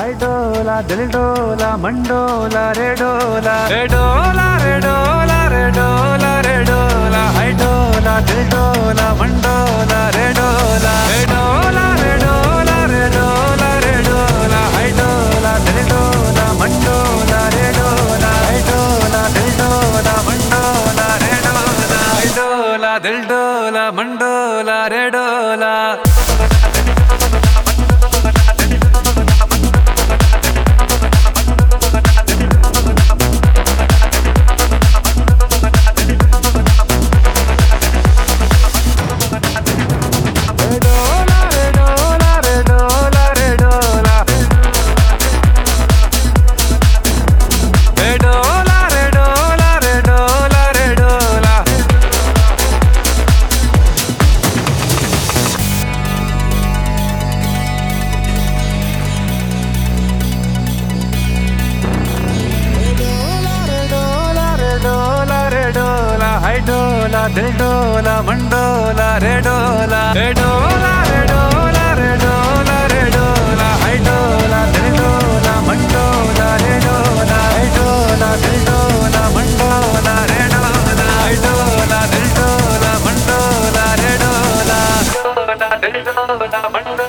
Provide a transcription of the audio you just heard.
high డోలా దిల్ డోలా మండోలా రే డోలా రే డోలా రే డోలా రే డోలా రే డోలా హై డోలా దిల్ డోలా మండోలా రే డోలా రే డోలా రే డోలా రే డోలా రే డోలా హై డోలా దిల్ డోలా మండోలా రే డోలా హై డోలా దిల్ డోలా మండోలా రే డోలా హై డోలా దిల్ డోలా మండోలా రే డోలా హై డోలా దిల్ డోలా మండోలా రే డోలా రే డోలా రే డోలా రే డోలా రే డోలా హై డోలా దిల్ డోలా మండోలా రే డోలా హై డోలా దిల్ డోలా మండోలా రే డోలా హై డోలా దిల్ డోలా మండోలా రే డోలా దిల్ డోలా మండోలా